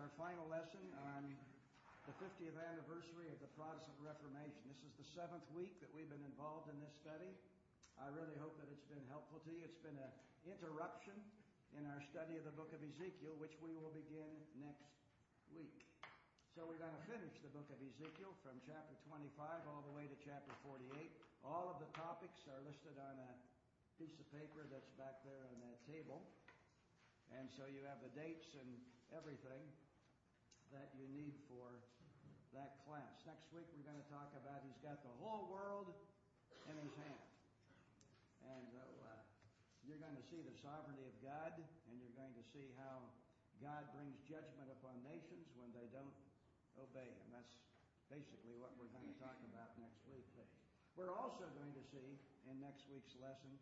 our final lesson on the 50th anniversary of the Protestant Reformation. This is the 7th week that we've been involved in this study. I really hope that it's been helpful to you. It's been an interruption in our study of the book of Ezekiel, which we will begin next week. So we're going to finish the book of Ezekiel from chapter 25 all the way to chapter 48. All of the topics are listed on a piece of paper that's back there on that table. And so you have the dates and everything that you need for that class. Next week we're going to talk about he's got the whole world in his hand. And you're going to see the sovereignty of God, and you're going to see how God brings judgment upon nations when they don't obey Him. That's basically what we're going to talk about next week. But we're also going to see in next week's lesson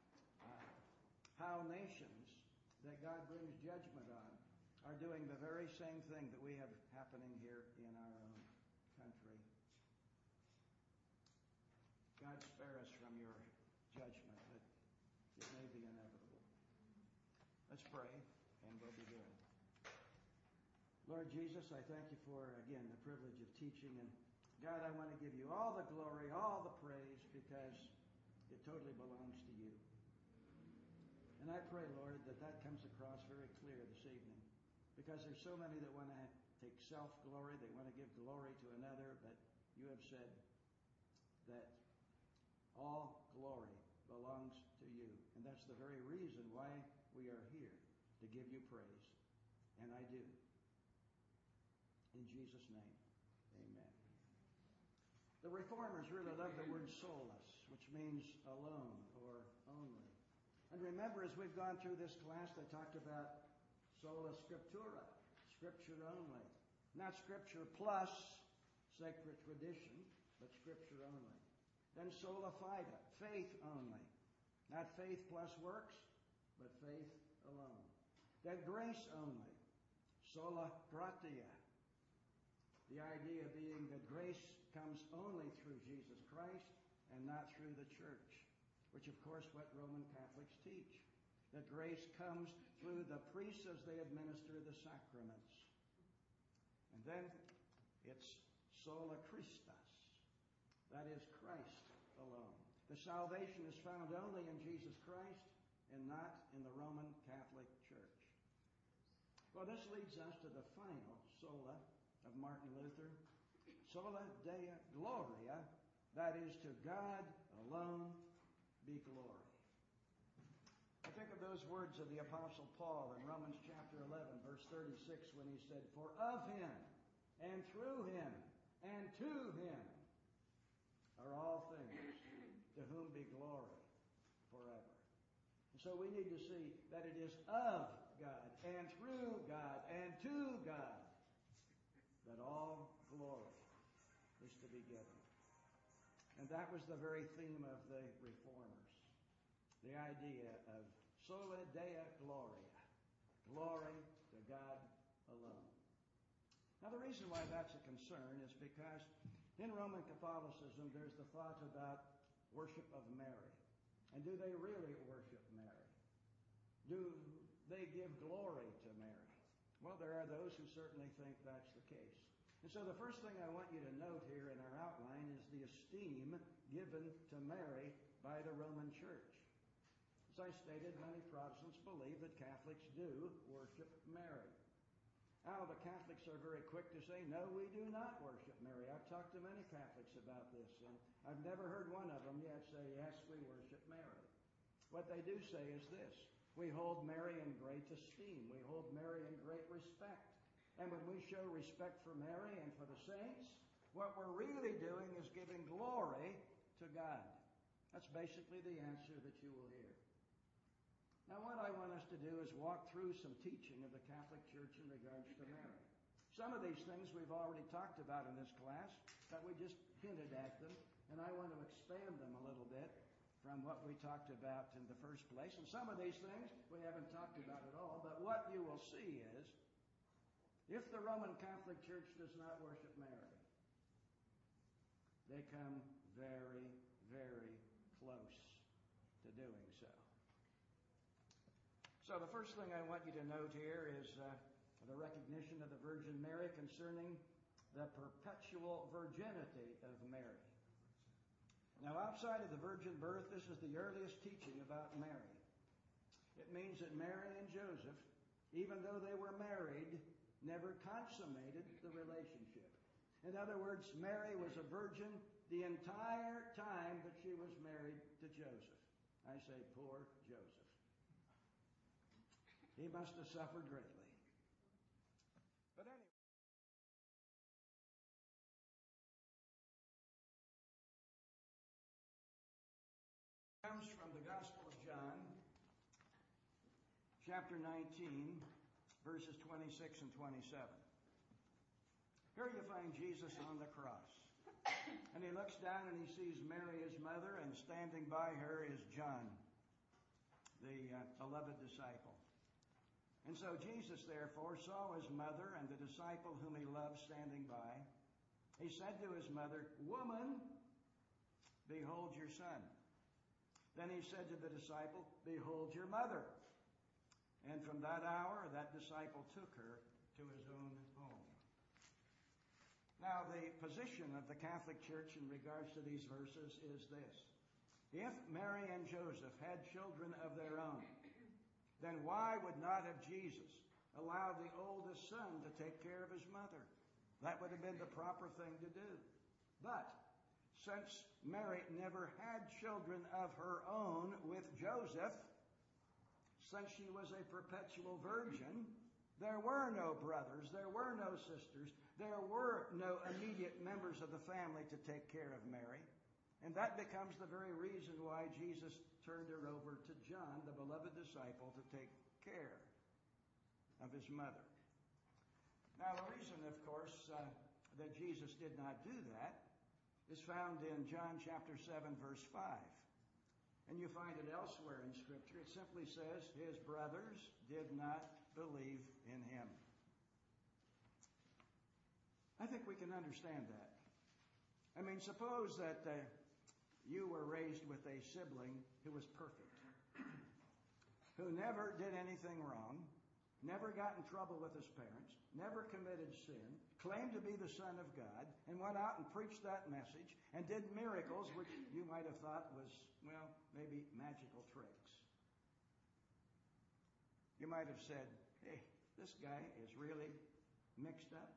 how nations that God brings judgment on are doing the very same thing that we have happening here in our own country. God spare us from your judgment, but it may be inevitable. Let's pray, and we'll begin. Lord Jesus, I thank you for, again, the privilege of teaching. And God, I want to give you all the glory, all the praise, because it totally belongs to you. And I pray, Lord, that that comes across very clear this evening, because there's so many that want to take self-glory, they want to give glory to another, but you have said that all glory belongs to you. And that's the very reason why we are here, to give you praise. And I do. In Jesus' name, amen. The Reformers really love the word solus, which means alone or only. And remember, as we've gone through this class, they talked about sola scriptura, Scripture only. Not Scripture plus sacred tradition, but Scripture only. Then sola fide, faith only. Not faith plus works, but faith alone. Then grace only, sola gratia. The idea being that grace comes only through Jesus Christ and not through the church, which of course what Roman Catholics teach. That grace comes through the priests as they administer the sacraments. And then it's sola Christus. That is Christ alone. The salvation is found only in Jesus Christ and not in the Roman Catholic Church. Well, this leads us to the final sola of Martin Luther. Sola Deo Gloria, that is, to God alone be glory. I think of those words of the Apostle Paul in Romans chapter 11, verse 36, when he said, "For of Him, and through Him, and to Him are all things, to whom be glory forever." And so we need to see that it is of God, and through God, and to God, that all glory is to be given. And that was the very theme of the Reformers. The idea of sola Deo Gloria, glory to God alone. Now the reason why that's a concern is because in Roman Catholicism there's the thought about worship of Mary. And do they really worship Mary? Do they give glory to Mary? Well, there are those who certainly think that's the case. And so the first thing I want you to note here in our outline is the esteem given to Mary by the Roman Church. As I stated, many Protestants believe that Catholics do worship Mary. Now, the Catholics are very quick to say, no, we do not worship Mary. I've talked to many Catholics about this, and I've never heard one of them yet say, yes, we worship Mary. What they do say is this: we hold Mary in great esteem. We hold Mary in great respect. And when we show respect for Mary and for the saints, what we're really doing is giving glory to God. That's basically the answer that you will hear. Now, what I want us to do is walk through some teaching of the Catholic Church in regards to Mary. Some of these things we've already talked about in this class, but we just hinted at them, and I want to expand them a little bit from what we talked about in the first place. And some of these things we haven't talked about at all, but what you will see is, if the Roman Catholic Church does not worship Mary, they come very, very close to doing so. So the first thing I want you to note here is that the recognition of the Virgin Mary concerning the perpetual virginity of Mary. Now, outside of the virgin birth, this is the earliest teaching about Mary. It means that Mary and Joseph, even though they were married, never consummated the relationship. In other words, Mary was a virgin the entire time that she was married to Joseph. I say, poor Joseph. He must have suffered greatly. But anyway. Comes from the Gospel of John, chapter 19, verses 26 and 27. Here you find Jesus on the cross. And he looks down and he sees Mary, his mother, and standing by her is John, the beloved disciple. And so Jesus, therefore, saw his mother and the disciple whom he loved standing by. He said to his mother, "Woman, behold your son." Then he said to the disciple, "Behold your mother." And from that hour, that disciple took her to his own home. Now, the position of the Catholic Church in regards to these verses is this. If Mary and Joseph had children of their own, then why would not have Jesus allowed the oldest son to take care of his mother? That would have been the proper thing to do. But since Mary never had children of her own with Joseph, since she was a perpetual virgin, there were no brothers, there were no sisters, there were no immediate members of the family to take care of Mary. And that becomes the very reason why Jesus turned her over to John, the beloved disciple, to take care of his mother. Now, the reason, of course, that Jesus did not do that is found in John chapter 7, verse 5. And you find it elsewhere in Scripture. It simply says, his brothers did not believe in him. I think we can understand that. I mean, suppose that you were raised with a sibling who was perfect, who never did anything wrong, never got in trouble with his parents, never committed sin, claimed to be the Son of God, and went out and preached that message and did miracles which you might have thought was, well, maybe magical tricks. You might have said, hey, this guy is really mixed up.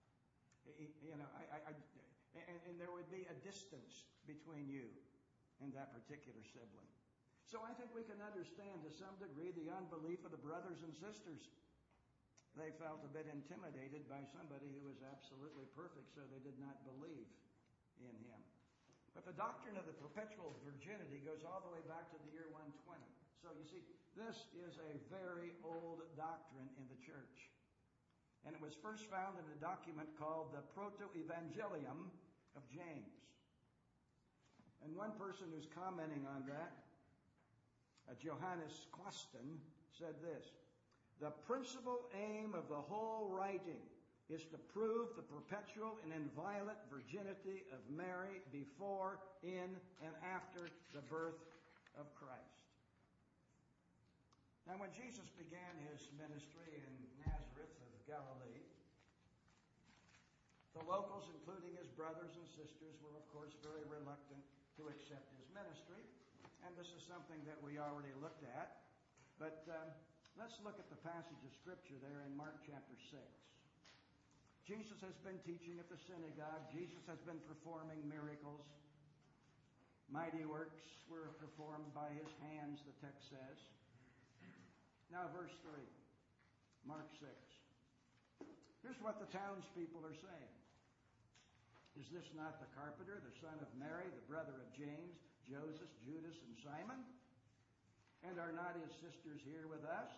And there would be a distance between you and that particular sibling. So I think we can understand to some degree the unbelief of the brothers and sisters. They felt a bit intimidated by somebody who was absolutely perfect, so they did not believe in him. But the doctrine of the perpetual virginity goes all the way back to the year 120. So you see, this is a very old doctrine in the church. And it was first found in a document called the Proto-Evangelium of James. And one person who's commenting on that, Johannes Quasten, said this: the principal aim of the whole writing is to prove the perpetual and inviolate virginity of Mary before, in, and after the birth of Christ. Now, when Jesus began his ministry in Nazareth of Galilee, the locals, including his brothers and sisters, were, of course, very reluctant to accept his ministry. And this is something that we already looked at. But let's look at the passage of Scripture there in Mark chapter 6. Jesus has been teaching at the synagogue. Jesus has been performing miracles. Mighty works were performed by his hands, the text says. Now, verse 3, Mark 6. Here's what the townspeople are saying. Is this not the carpenter, the son of Mary, the brother of James, Joseph, Judas, and Simon? And are not his sisters here with us?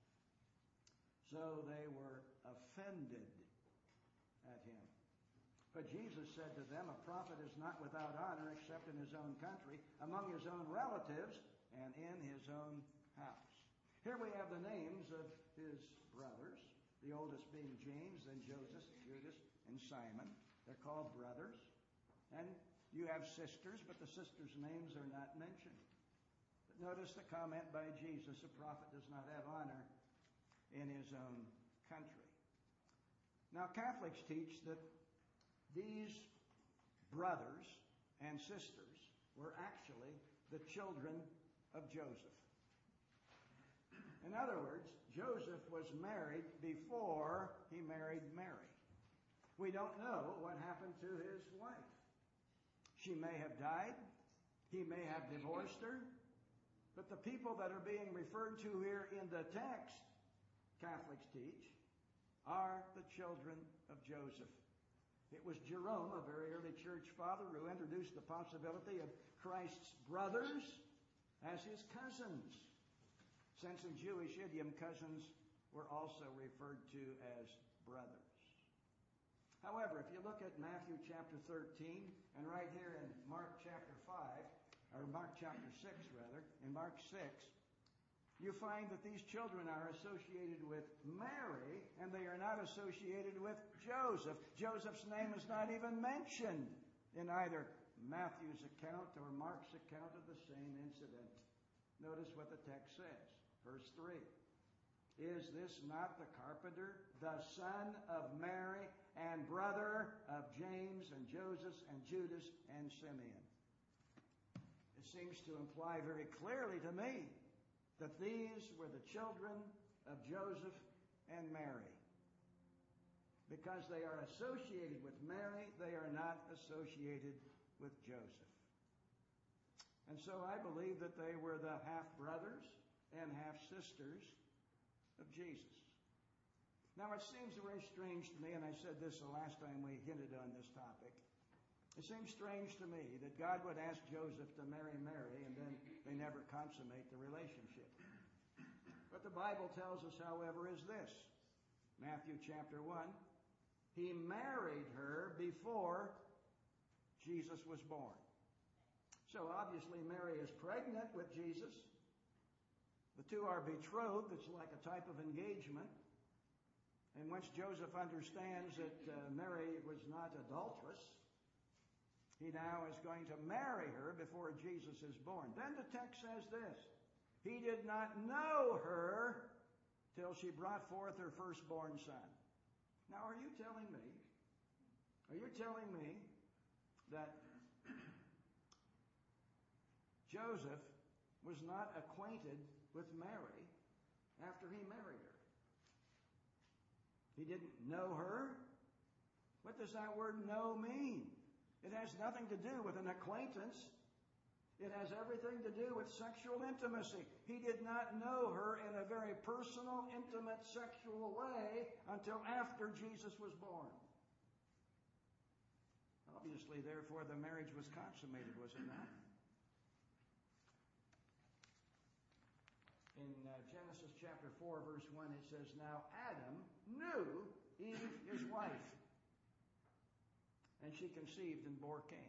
So they were offended at him. But Jesus said to them, a prophet is not without honor except in his own country, among his own relatives, and in his own house. Here we have the names of his brothers, the oldest being James, then Joseph, Judas, and Simon. They're called brothers. And you have sisters, but the sisters' names are not mentioned. But notice the comment by Jesus, a prophet does not have honor in his own country. Now, Catholics teach that these brothers and sisters were actually the children of Joseph. In other words, Joseph was married before he married Mary. We don't know what happened to his wife. She may have died. He may have divorced her. But the people that are being referred to here in the text, Catholics teach, are the children of Joseph. It was Jerome, a very early church father, who introduced the possibility of Christ's brothers as his cousins, since in Jewish idiom, cousins were also referred to as brothers. However, if you look at Matthew chapter 13, and right here in Mark chapter 5, or Mark chapter 6 rather, in Mark 6, you find that these children are associated with Mary, and they are not associated with Joseph. Joseph's name is not even mentioned in either Matthew's account or Mark's account of the same incident. Notice what the text says. Verse 3. Is this not the carpenter, the son of Mary, and brother of James and Joseph and Judas and Simeon? It seems to imply very clearly to me that these were the children of Joseph and Mary. Because they are associated with Mary, they are not associated with Joseph. And so I believe that they were the half-brothers and half-sisters of Jesus. Now it seems very strange to me, and I said this the last time we hinted on this topic. It seems strange to me that God would ask Joseph to marry Mary and then they never consummate the relationship. What the Bible tells us, however, is this. Matthew chapter 1. He married her before Jesus was born. So obviously Mary is pregnant with Jesus. The two are betrothed. It's like a type of engagement. And once Joseph understands that Mary was not adulterous, he now is going to marry her before Jesus is born. Then the text says this. He did not know her till she brought forth her firstborn son. Now, are you telling me that Joseph was not acquainted with Mary after he married her? He didn't know her? What does that word know mean? It has nothing to do with an acquaintance. It has everything to do with sexual intimacy. He did not know her in a very personal, intimate, sexual way until after Jesus was born. Obviously, therefore, the marriage was consummated, was it not? In Genesis chapter 4, verse 1, it says, Now Adam knew Eve, his wife, and she conceived and bore Cain.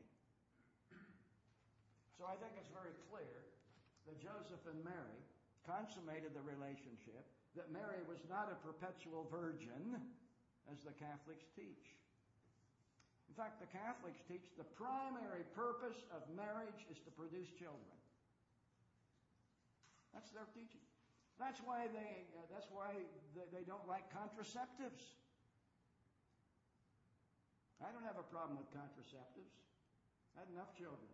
So I think it's very clear that Joseph and Mary consummated the relationship, that Mary was not a perpetual virgin, as the Catholics teach. In fact, the Catholics teach the primary purpose of marriage is to produce children. That's their teaching. That's why they don't like contraceptives. I don't have a problem with contraceptives. I had enough children.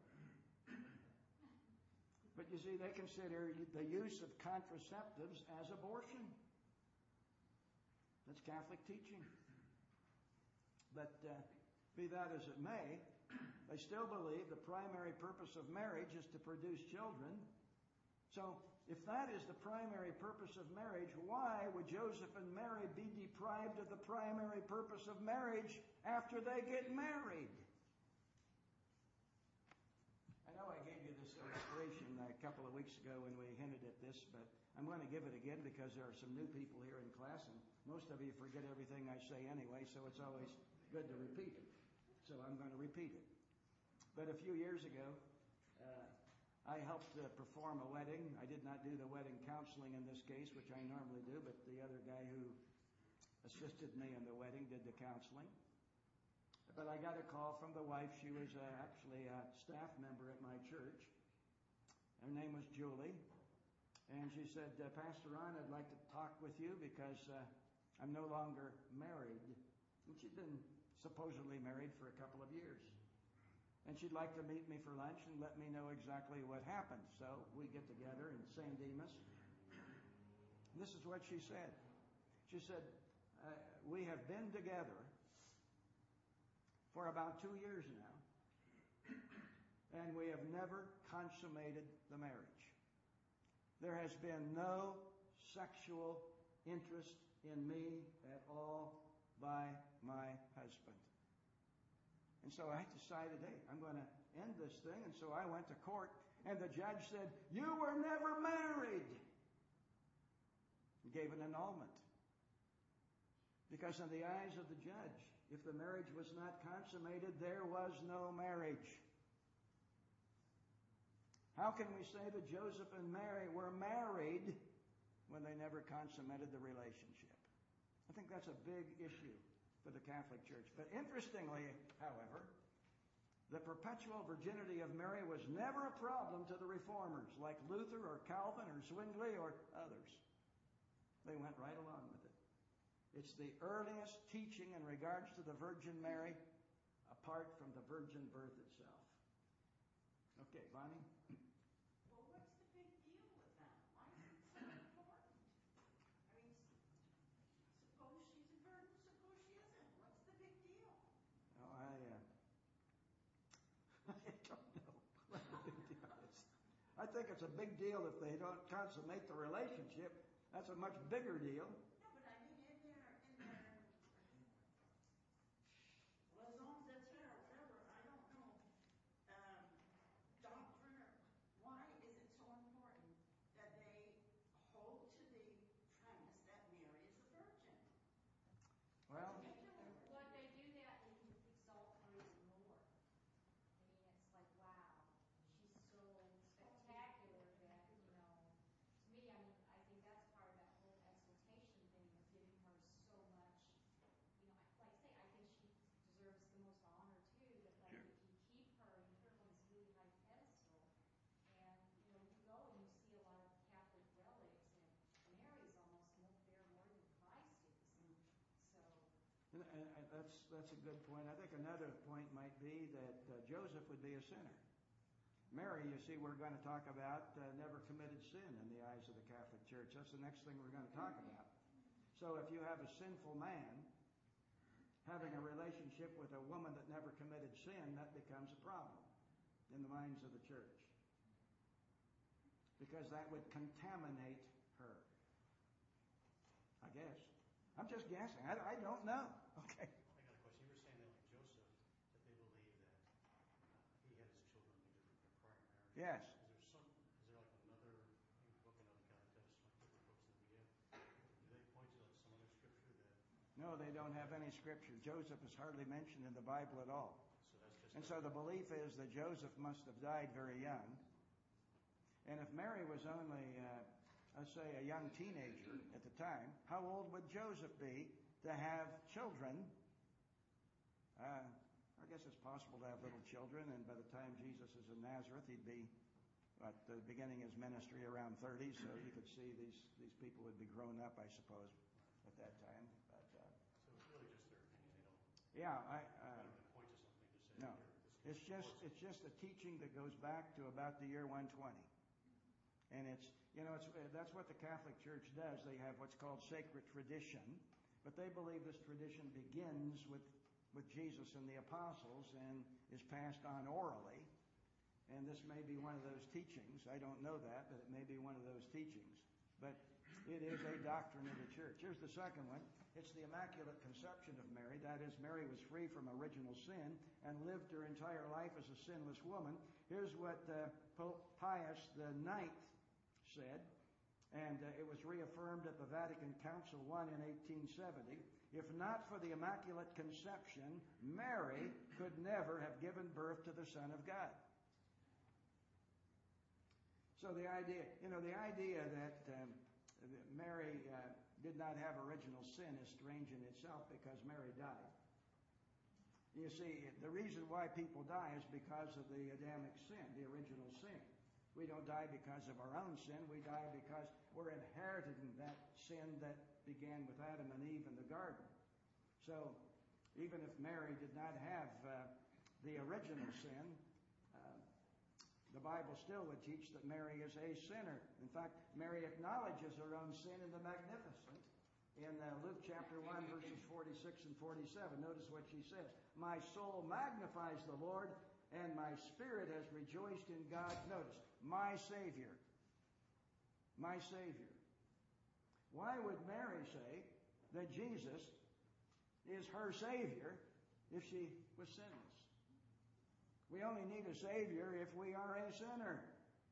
But you see, they consider the use of contraceptives as abortion. That's Catholic teaching. But be that as it may, they still believe the primary purpose of marriage is to produce children. So, if that is the primary purpose of marriage, why would Joseph and Mary be deprived of the primary purpose of marriage after they get married? I know I gave you this illustration a couple of weeks ago when we hinted at this, but I'm going to give it again because there are some new people here in class, and most of you forget everything I say anyway, so it's always good to repeat it. So I'm going to repeat it. But a few years ago, I helped perform a wedding. I did not do the wedding counseling in this case, which I normally do, but the other guy who assisted me in the wedding did the counseling. But I got a call from the wife. She was actually a staff member at my church. Her name was Julie. And she said, Pastor Ron, I'd like to talk with you because I'm no longer married And she'd been supposedly married for a couple of years. And she'd like to meet me for lunch and let me know exactly what happened. So we get together in St. Demas. This is what she said. She said, we have been together for about 2 years now, and we have never consummated the marriage. There has been no sexual interest in me at all by my husband. And so I decided, hey, I'm going to end this thing. And so I went to court, and the judge said, you were never married. He gave an annulment. Because in the eyes of the judge, if the marriage was not consummated, there was no marriage. How can we say that Joseph and Mary were married when they never consummated the relationship? I think that's a big issue for the Catholic Church. But interestingly, however, the perpetual virginity of Mary was never a problem to the Reformers, like Luther or Calvin or Zwingli or others. They went right along with it. It's the earliest teaching in regards to the Virgin Mary, apart from the virgin birth itself. Okay, Bonnie? Well, what's the big deal with that? Why is it so important? I mean, suppose she's a virgin, suppose she isn't. What's the big deal? Oh, I don't know what the big deal is. I think it's a big deal if they don't consummate the relationship. That's a much bigger deal. No, but I mean, in their raison d'etre, whatever, I don't know, doctrine, or why is it so important that they hold to the premise that Mary is a virgin? Well, When they do that, they can exalt her even more. I mean, it's like, wow, she's so spectacular that, to me, I mean, I think that's part of that whole exaltation thing of giving her so much. Like I say, I think she deserves the most honor too. But like, sure. if you keep her and put her on this really high pedestal, and you go and you see a lot of Catholic relics, and Mary's almost there more than Christ is. So. And that's a good point. I think another point might be that Joseph would be a sinner. Mary, you see, we're going to talk about never committed sin in the eyes of the Catholic Church. That's the next thing we're going to talk about. So if you have a sinful man having a relationship with a woman that never committed sin, that becomes a problem in the minds of the church. Because that would contaminate her. I guess. I'm just guessing. I don't know. Okay. I got a question. You were saying that like Joseph, that they believe that he had his children either from prior marriage. Yes. Is there like another book in the Catechism, like different books that we get? Do they point to like some other scripture that? No, they don't have any scripture. Joseph is hardly mentioned in the Bible at all. So that's just. And so the belief is that Joseph must have died very young. And if Mary was only, let's say, a young teenager at the time, how old would Joseph be to have children? I guess it's possible to have little children, and by the time Jesus is in Nazareth, he'd be at the beginning of his ministry around 30, so you could see these people would be grown up, I suppose, at that time. But, so it's really just their opinion. They don't. Yeah, They don't point to something to say. no. Here, It's just a teaching that goes back to about the year 120. And that's what the Catholic Church does. They have what's called sacred tradition, but they believe this tradition begins with Jesus and the apostles and is passed on orally. And this may be one of those teachings. I don't know that, but it may be one of those teachings. But it is a doctrine of the church. Here's the second one. It's the Immaculate Conception of Mary. That is, Mary was free from original sin and lived her entire life as a sinless woman. Here's what Pope Pius IX said, and it was reaffirmed at the Vatican Council I in 1870. If not for the Immaculate Conception, Mary could never have given birth to the Son of God. So the idea that Mary did not have original sin is strange in itself because Mary died. You see, the reason why people die is because of the Adamic sin, the original sin. We don't die because of our own sin. We die because we're inheriting that sin that began with Adam and Eve in the garden. So even if Mary did not have the original sin, the Bible still would teach that Mary is a sinner. In fact, Mary acknowledges her own sin in the Magnificent in Luke chapter 1, verses 46 and 47. Notice what she says. My soul magnifies the Lord, and my spirit has rejoiced in God. Notice, my Savior. My Savior. Why would Mary say that Jesus is her Savior if she was sinless? We only need a Savior if we are a sinner.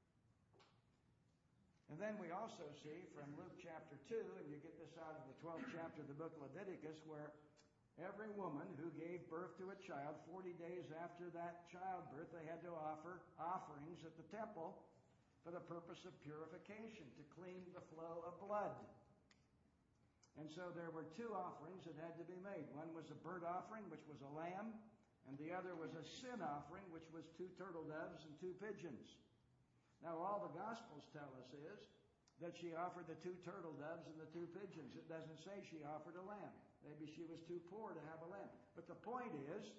And then we also see from Luke chapter 2, and you get this out of the 12th chapter of the book of Leviticus, where every woman who gave birth to a child, 40 days after that childbirth, they had to offer offerings at the temple for the purpose of purification, to clean the flow of blood. And so there were two offerings that had to be made. One was a burnt offering, which was a lamb, and the other was a sin offering, which was 2 turtle doves and 2 pigeons. Now, all the Gospels tell us is that she offered the 2 turtle doves and the 2 pigeons. It doesn't say she offered a lamb. Maybe she was too poor to have a lamb. But the point is,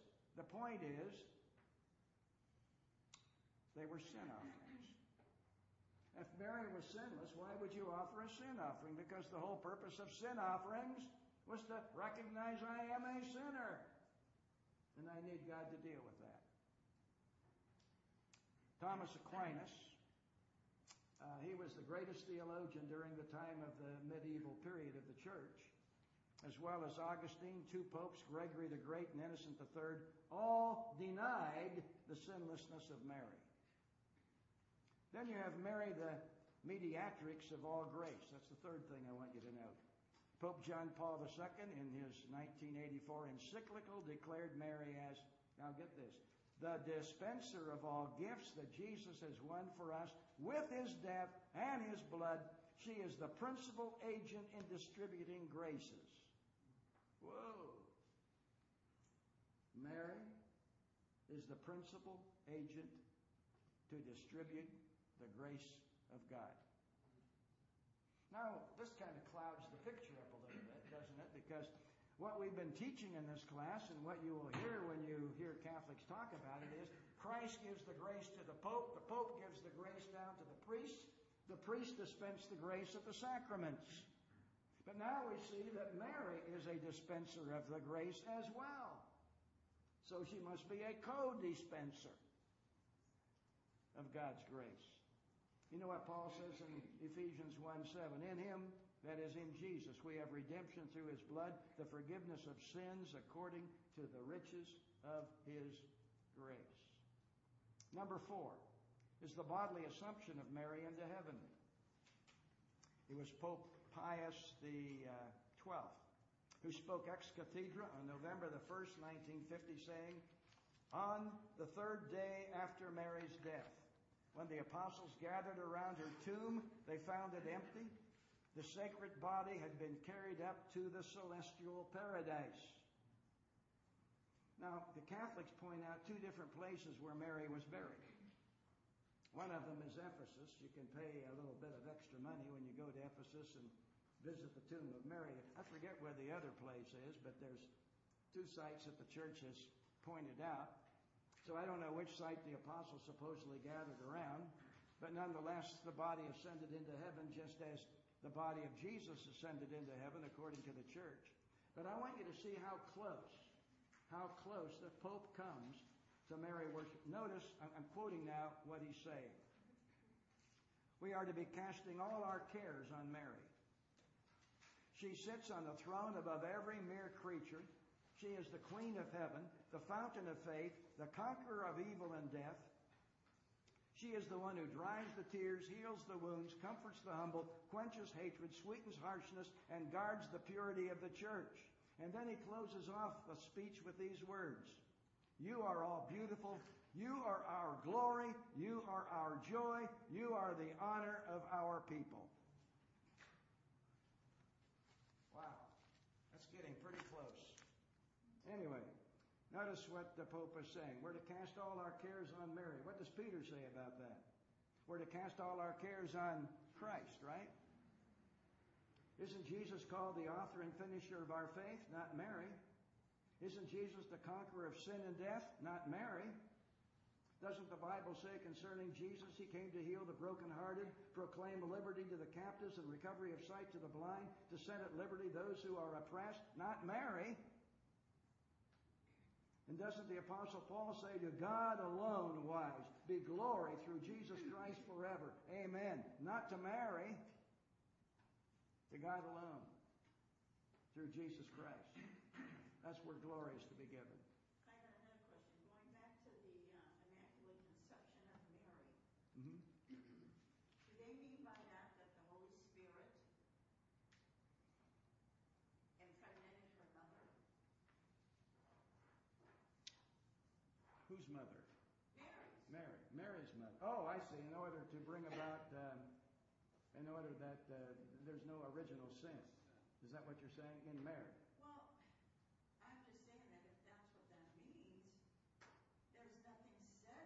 they were sin offerings. If Mary was sinless, why would you offer a sin offering? Because the whole purpose of sin offerings was to recognize I am a sinner. And I need God to deal with that. Thomas Aquinas, he was the greatest theologian during the time of the medieval period of the church, as well as Augustine, 2 popes, Gregory the Great, and Innocent III, all denied the sinlessness of Mary. Then you have Mary, the mediatrix of all grace. That's the third thing I want you to note. Pope John Paul II, in his 1984 encyclical, declared Mary as, now get this, the dispenser of all gifts that Jesus has won for us with his death and his blood. She is the principal agent in distributing graces. Whoa. Mary is the principal agent to distribute the grace of God. Now, this kind of clouds the picture up a little bit, doesn't it? Because what we've been teaching in this class, and what you will hear when you hear Catholics talk about it, is Christ gives the grace to the Pope gives the grace down to the priest dispenses the grace of the sacraments. But now we see that Mary is a dispenser of the grace as well. So she must be a co-dispenser of God's grace. You know what Paul says in Ephesians 1:7? In him, that is in Jesus, we have redemption through his blood, the forgiveness of sins according to the riches of his grace. Number 4 is the bodily assumption of Mary into heaven. It was Pope Pius the 12th who spoke ex cathedra on November the 1st, 1950, saying, on the 3rd day after Mary's death, when the apostles gathered around her tomb, they found it empty. The sacred body had been carried up to the celestial paradise. Now, the Catholics point out 2 different places where Mary was buried. One of them is Ephesus. You can pay a little bit of extra money when you go to Ephesus and visit the tomb of Mary. I forget where the other place is, but there's 2 sites that the church has pointed out. So I don't know which site the apostles supposedly gathered around, but nonetheless, the body ascended into heaven just as the body of Jesus ascended into heaven according to the church. But I want you to see how close the Pope comes to Mary worship. Notice, I'm quoting now what he's saying. We are to be casting all our cares on Mary. She sits on the throne above every mere creature. She is the queen of heaven, the fountain of faith, the conqueror of evil and death. She is the one who dries the tears, heals the wounds, comforts the humble, quenches hatred, sweetens harshness, and guards the purity of the church. And then he closes off the speech with these words. You are all beautiful. You are our glory. You are our joy. You are the honor of our people. Wow. That's getting pretty close. Anyway, notice what the Pope is saying. We're to cast all our cares on Mary. What does Peter say about that? We're to cast all our cares on Christ, right? Isn't Jesus called the author and finisher of our faith, not Mary? Isn't Jesus the conqueror of sin and death? Not Mary. Doesn't the Bible say concerning Jesus, He came to heal the brokenhearted, proclaim liberty to the captives and recovery of sight to the blind, to set at liberty those who are oppressed? Not Mary. And doesn't the Apostle Paul say, to God alone wise be glory through Jesus Christ forever? Amen. Not to Mary. To God alone. Through Jesus Christ. That's where glory is to be given. I got another question. Going back to the Immaculate Conception of Mary. Mm-hmm. Do they mean by that the Holy Spirit impregnated her mother? Whose mother? Mary's. Mary's mother. Oh, I see. In order to bring about, in order that there's no original sin. Is that what you're saying? In Mary. Well, I'm just saying that if that's what that means, there's nothing said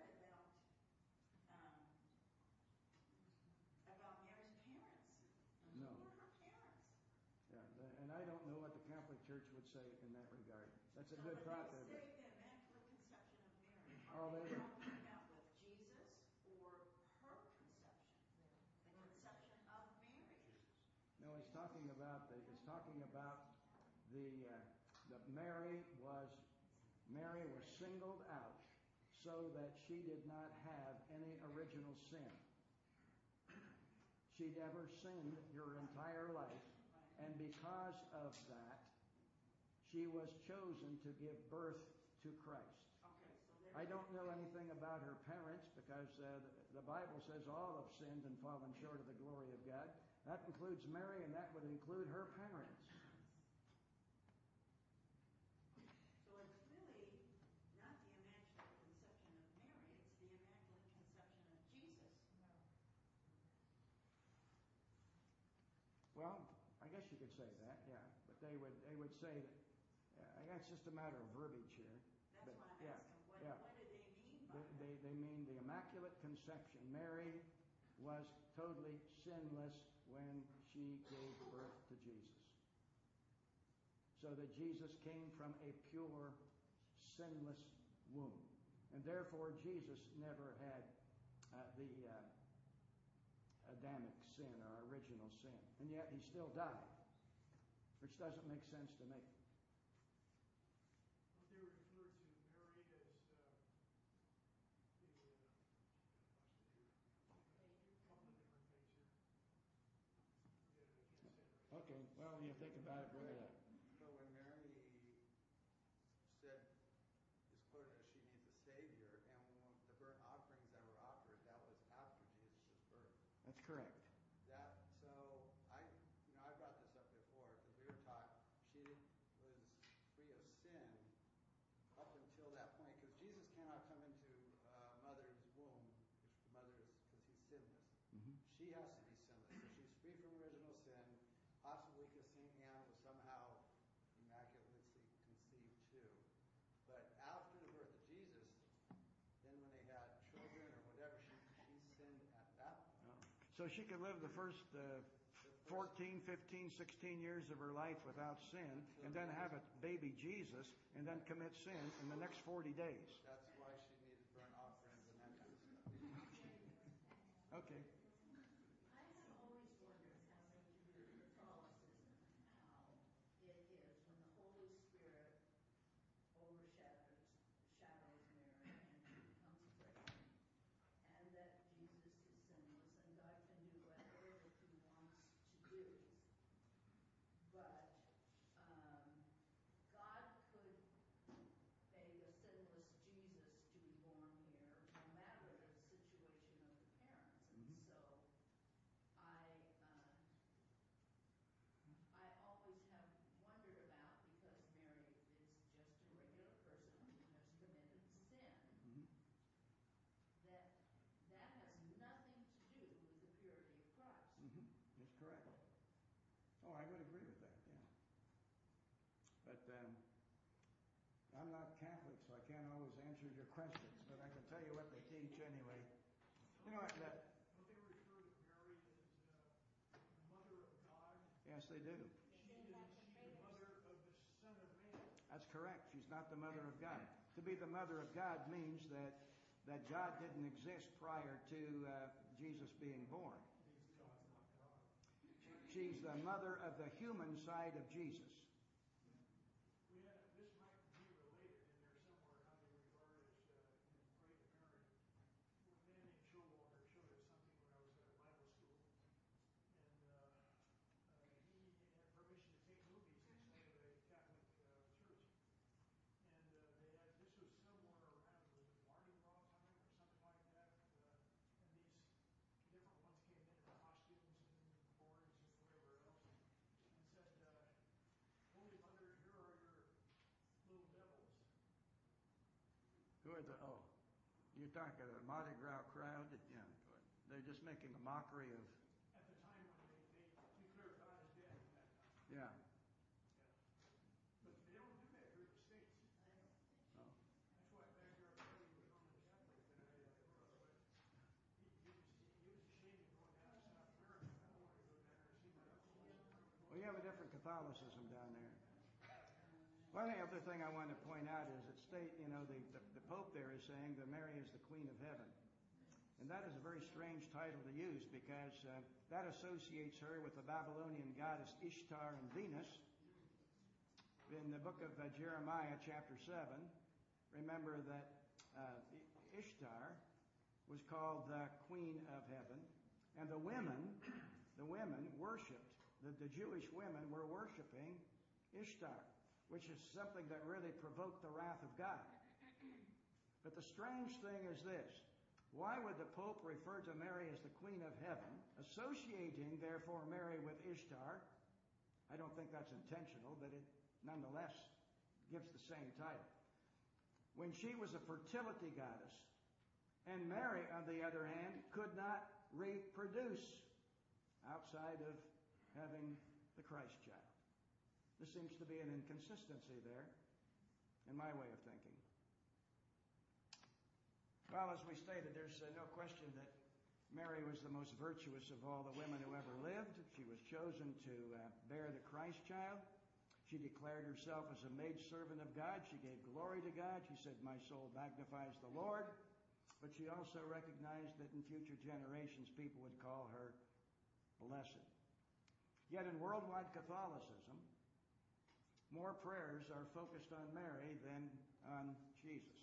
about Mary's parents. No. Who were her parents? Yeah, and I don't know what the Catholic Church would say in that regard. That's a good So thought when there. they say the Immaculate Conception of Mary, Oh, are they they were- talking about with Jesus or her conception? The conception of Mary. No, he's talking about the Mary was singled out so that she did not have any original sin. She'd ever sinned her entire life, and because of that, she was chosen to give birth to Christ. Okay, so I don't know anything about her parents because the Bible says all have sinned and fallen short of the glory of God. That includes Mary, and that would include her parents. So it's really not the Immaculate Conception of Mary, it's the Immaculate Conception of Jesus. Well, I guess you could say that, yeah. But they would say that. I guess it's just a matter of verbiage here. That's But, why I'm yeah, asking, what yeah. do they mean by that? They mean the Immaculate Conception. Mary was totally sinless when she gave birth to Jesus. So that Jesus came from a pure, sinless womb. And therefore, Jesus never had the Adamic sin or original sin. And yet he still died, which doesn't make sense to me. They refer to Mary as a couple of different things here. Yeah, I can't say it right. Okay, well, you think about it, bring it up. So when Mary said, is quoted as she needs a Savior, and when the burnt offerings that were offered, that was after Jesus' birth. That's correct. So I brought this up before because we were taught she was free of sin up until that point, because Jesus cannot come into mother's womb because he's sinless. Mm-hmm. She has to be sinless, so she's free from original sin. Possibly because St. Anne was somehow immaculately conceived too. But after the birth of Jesus, then when they had children or whatever, she sinned at that point. So she could live the first 14, 15, 16 years of her life without sin, and then have a baby Jesus, and then commit sin in the next 40 days. That's why she needed burnt offerings and that kind of stuff. Okay. I have always wondered having to do with Catholicism how it is when the Holy Spirit shadows Mary and she becomes pregnant, and that Jesus is sinless and God can do whatever that he wants to do. But God could make a sinless Jesus to be born here no matter the situation of the parents. And Mhm. so I always have wondered about, because Mary is just a regular person who has committed sin, Mm-hmm. that has nothing to do with the purity of Christ. Mm-hmm. That's correct. Oh, I would agree with that, yeah. But I'm not Catholic, so I can't always answer your questions, but I can tell you what they teach anyway. You know what? Don't they refer to Mary as the mother of God? Yes, they do. She is the mother of the Son of Man. That's correct. She's not the mother of God. To be the mother of God means that God didn't exist prior to Jesus being born. She's the mother of the human side of Jesus. This might be related in there somewhere, how they regard as great Mary. A man named Showalter showed us something when I was at Bible school, and he had permission to take movies inside of a Catholic church. And this was somewhere around, was it Mardi Gras time or something like that? And these different ones came in costumes and horns and whatever else, and said, Holy Mother, here are your little devils. Who are you're talking a Mardi Gras crowd? Yeah, they're just making a mockery of. At the time when they declared God as dead at that time. Yeah. Yeah. But they don't do that here in the States. Oh. That's why back there, buddy was Roman Catholic that I grew up with. He was ashamed of going down to South America. I wanted to go down there and see my uncle. Well, you have a different Catholicism down there. One other thing I want to point out is that the Pope there is saying that Mary is the Queen of Heaven. And that is a very strange title to use because that associates her with the Babylonian goddess Ishtar and Venus. In the book of Jeremiah chapter 7, remember that Ishtar was called the Queen of Heaven. And the women worshipped, the Jewish women were worshiping Ishtar, which is something that really provoked the wrath of God. But the strange thing is this. Why would the Pope refer to Mary as the Queen of Heaven, associating, therefore, Mary with Ishtar? I don't think that's intentional, but it nonetheless gives the same title. When she was a fertility goddess, and Mary, on the other hand, could not reproduce outside of having the Christ child. There seems to be an inconsistency there, in my way of thinking. Well, as we stated, there's no question that Mary was the most virtuous of all the women who ever lived. She was chosen to bear the Christ child. She declared herself as a maidservant of God. She gave glory to God. She said, "My soul magnifies the Lord." But she also recognized that in future generations people would call her blessed. Yet in worldwide Catholicism, more prayers are focused on Mary than on Jesus.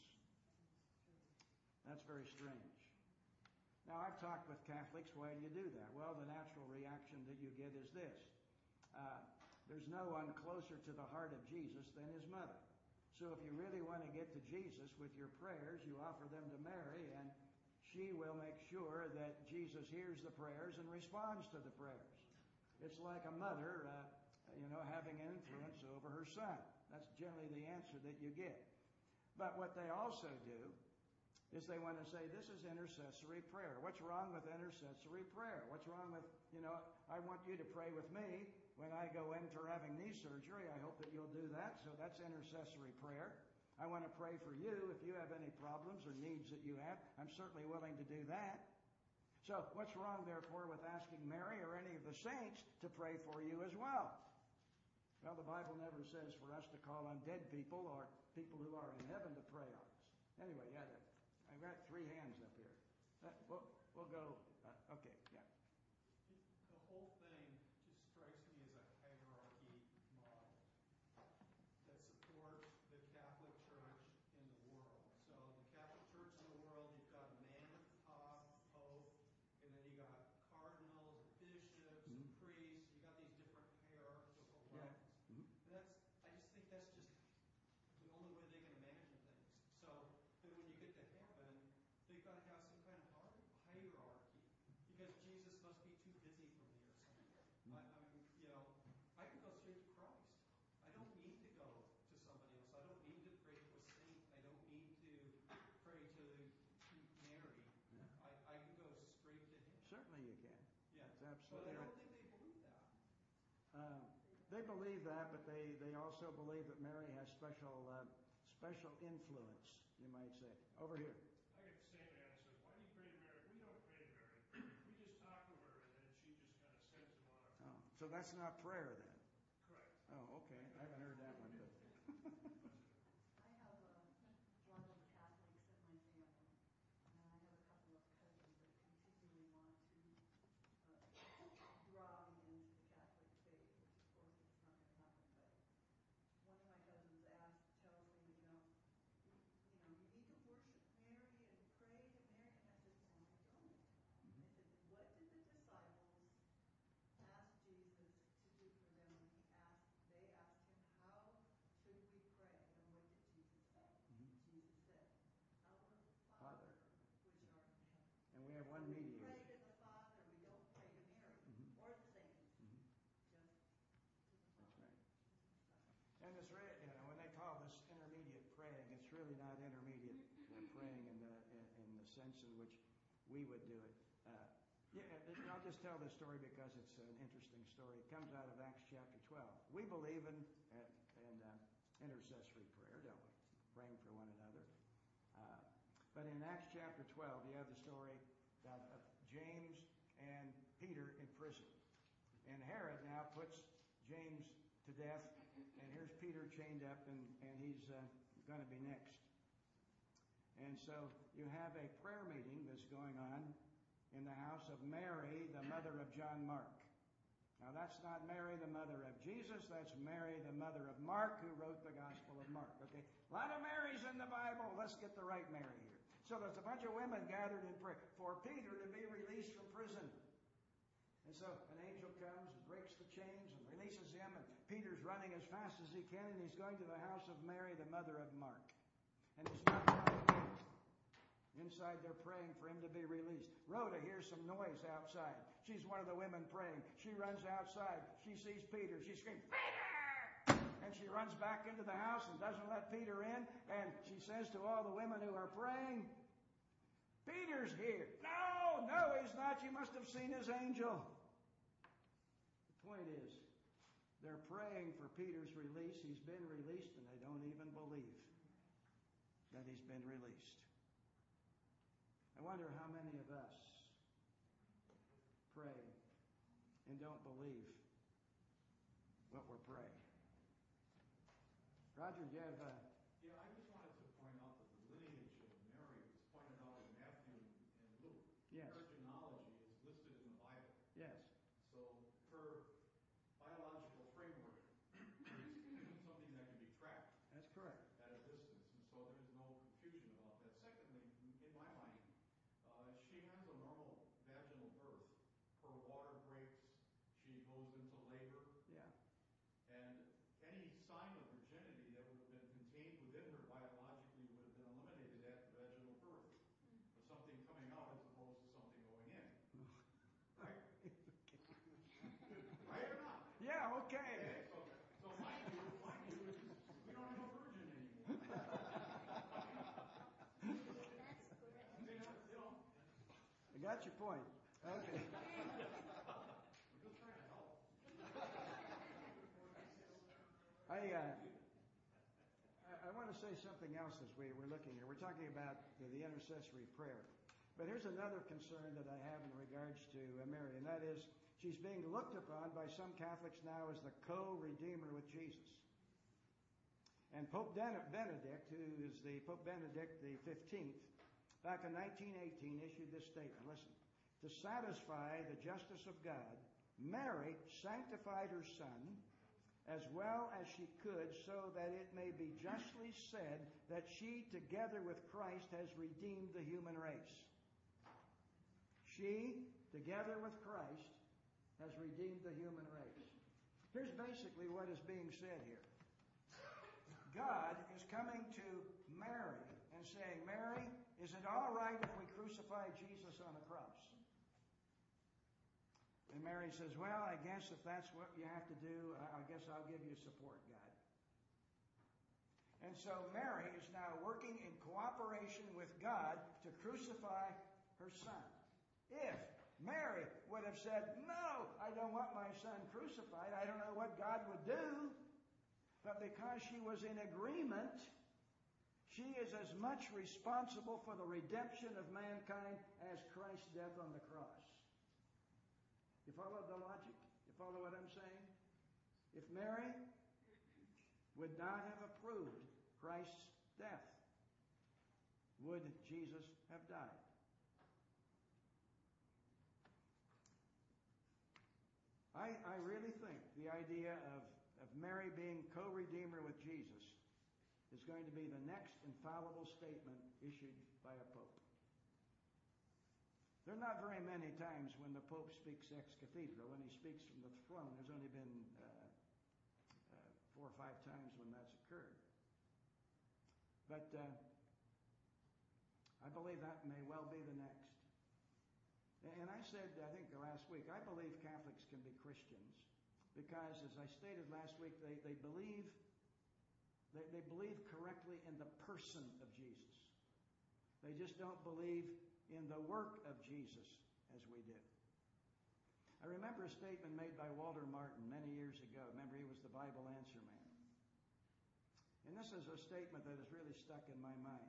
That's very strange. Now, I've talked with Catholics. Why do you do that? Well, the natural reaction that you get is this. There's no one closer to the heart of Jesus than his mother. So if you really want to get to Jesus with your prayers, you offer them to Mary, and she will make sure that Jesus hears the prayers and responds to the prayers. It's like a mother, having influence over her son. That's generally the answer that you get. But what they also do is they want to say, this is intercessory prayer. What's wrong with intercessory prayer? What's wrong with, I want you to pray with me when I go in for having knee surgery. I hope that you'll do that. So that's intercessory prayer. I want to pray for you if you have any problems or needs that you have. I'm certainly willing to do that. So what's wrong, therefore, with asking Mary or any of the saints to pray for you as well? Well, the Bible never says for us to call on dead people or people who are in heaven to pray on us. Anyway, I've got 3 hands up here. We'll go. Okay, yeah. The whole thing just strikes me as a hierarchy model that supports the Catholic Church in the world. So the Catholic Church in the world, you've got a man at the top, Pope, and then you got cardinals, and bishops, and priests. You got these different hierarchical levels. Mm-hmm. And I just think that's just the only way they can imagine things. So that when you get to heaven, they've got to have some kind of hierarchy, because Jesus must be too busy for me or something. I can go straight to Christ. I don't need to go to somebody else. I don't need to pray to a saint. I don't need to pray to Mary. Yeah. I can go straight to him. Certainly you can. Yeah. That's absolutely But I right. don't think they believe that. They believe that, but they also believe that Mary has special influence, you might say. Over here. I get the same answer. Why do you pray to Mary? We don't pray to Mary. We just talk to her, and then she just kind of sends them on. Oh, so that's not prayer then? Correct. Oh, okay. I haven't heard that one, but really not intermediate praying in the sense in which we would do it. I'll just tell this story because it's an interesting story. It comes out of Acts chapter 12. We believe in intercessory prayer, don't we? Praying for one another. But in Acts chapter 12, you have the story of James and Peter in prison. And Herod now puts James to death, and here's Peter chained up, and he's going to be next. And so you have a prayer meeting that's going on in the house of Mary, the mother of John Mark. Now that's not Mary, the mother of Jesus. That's Mary, the mother of Mark, who wrote the Gospel of Mark. Okay, a lot of Marys in the Bible. Let's get the right Mary here. So there's a bunch of women gathered in prayer for Peter to be released from prison. And so an angel comes and breaks the chains and releases him, and Peter's running as fast as he can, and he's going to the house of Mary, the mother of Mark. And he's knocking on the gate. Inside, they're praying for him to be released. Rhoda hears some noise outside. She's one of the women praying. She runs outside. She sees Peter. She screams, "Peter!" And she runs back into the house and doesn't let Peter in. And she says to all the women who are praying, "Peter's here." No, he's not. You must have seen his angel. The point is, they're praying for Peter's release. He's been released, and they don't even believe that he's been released. I wonder how many of us pray and don't believe what we're praying. Roger, do you have Yeah, I just wanted to point out that the lineage of Mary was pointed out in Matthew and Luke. Yes. Her genealogy is listed in the Bible. Yes. So her biological framework is something that can be tracked That's correct. at a distance, and so there's no confusion about that. Secondly, in my mind, she has a normal vaginal birth. Her water breaks. She goes into labor. Yeah. And any sign of virginity that would have been contained within her biologically would have been eliminated at the vaginal birth. With something coming out as opposed to something going in. Right? Right or not? Yeah, okay. So my view is we don't have a virgin anymore. That's correct. You know, I got your point. Okay. we're just trying to help. I want to say something else as we're looking here. We're talking about the intercessory prayer. But here's another concern that I have in regards to Mary, and that is she's being looked upon by some Catholics now as the co-redeemer with Jesus. And Pope Benedict, who is the Pope Benedict the 15th, back in 1918 issued this statement. Listen. To satisfy the justice of God, Mary sanctified her Son as well as she could, so that it may be justly said that she, together with Christ, has redeemed the human race. She, together with Christ, has redeemed the human race. Here's basically what is being said here. God is coming to Mary and saying, "Mary, is it all right if we crucify Jesus on the cross?" And Mary says, "Well, I guess if that's what you have to do, I guess I'll give you support, God." And so Mary is now working in cooperation with God to crucify her Son. If Mary would have said, "No, I don't want my Son crucified," I don't know what God would do. But because she was in agreement, she is as much responsible for the redemption of mankind as Christ's death on the cross. You follow the logic? You follow what I'm saying? If Mary would not have approved Christ's death, would Jesus have died? I really think the idea of Mary being co-redeemer with Jesus is going to be the next infallible statement issued by a pope. There are not very many times when the Pope speaks ex cathedra. When he speaks from the throne, there's only been 4 or 5 times when that's occurred. But I believe that may well be the next. And I said, I think last week, I believe Catholics can be Christians because, as I stated last week, they believe They believe correctly in the person of Jesus. They just don't believe in the work of Jesus as we do. I remember a statement made by Walter Martin many years ago. Remember, he was the Bible answer man. And this is a statement that has really stuck in my mind.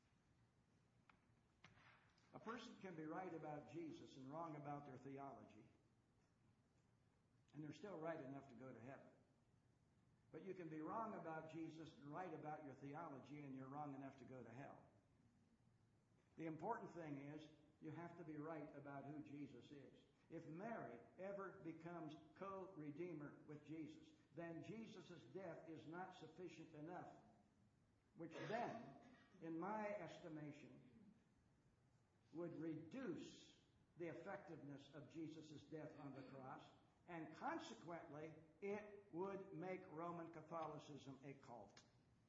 A person can be right about Jesus and wrong about their theology, and they're still right enough to go to heaven. But you can be wrong about Jesus and right about your theology, and you're wrong enough to go to hell. The important thing is you have to be right about who Jesus is. If Mary ever becomes co-redeemer with Jesus, then Jesus' death is not sufficient enough, which then, in my estimation, would reduce the effectiveness of Jesus' death on the cross, and consequently, it would make Roman Catholicism a cult.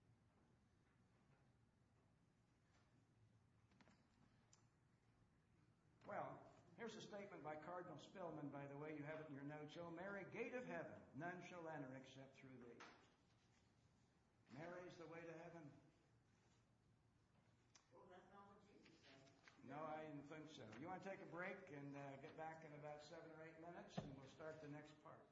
Well, here's a statement by Cardinal Spillman, by the way. You have it in your notes. "O Mary, gate of heaven, none shall enter except through thee." Mary is the way to heaven. Well, that's not what Jesus said. No, I didn't think so. You want to take a break and get back in about 7 or 8 minutes, and we'll start the next part.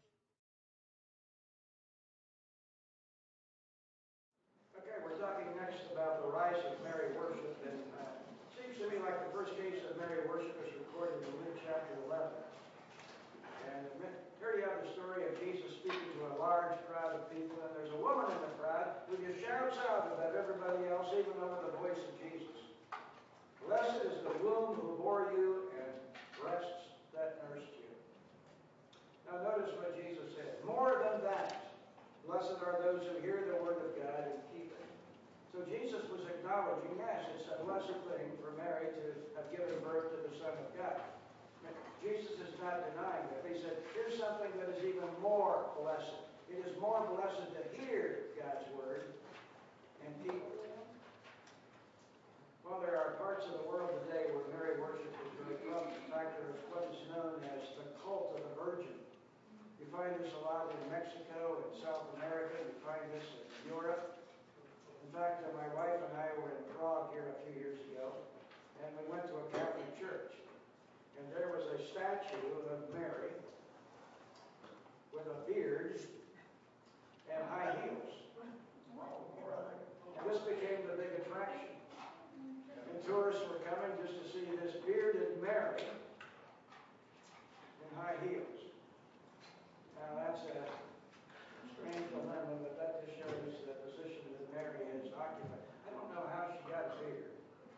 Okay, we're talking next about the rise of Mary worship, and it seems to me like the first case of Mary worship is recorded in Luke chapter 11. And here you have the story of Jesus speaking to a large crowd of people, and there's a woman in the crowd who just shouts out above everybody else, even over the voice of Jesus. "Blessed is the womb who bore you, and breasts that nursed you." Now notice what Jesus said. More than that, blessed are those who hear the word of God and keep it. So Jesus was acknowledging, yes, it's a blessed thing for Mary to have given birth to the Son of God. Jesus is not denying that. He said, here's something that is even more blessed. It is more blessed to hear God's word and keep it. Well, there are parts of the world today where Mary worship is very prevalent. In fact, there is what is known as the cult of the Virgin. You find this a lot in Mexico and South America. You find this in Europe. In fact, my wife and I were in Prague here a few years ago, and we went to a Catholic church. And there was a statue of Mary with a beard and high heels. And this became the big attraction. And tourists were coming just to see this bearded Mary in high heels. Now that's a strange dilemma, but that just shows the position that Mary has occupied. I don't know how she got a beard.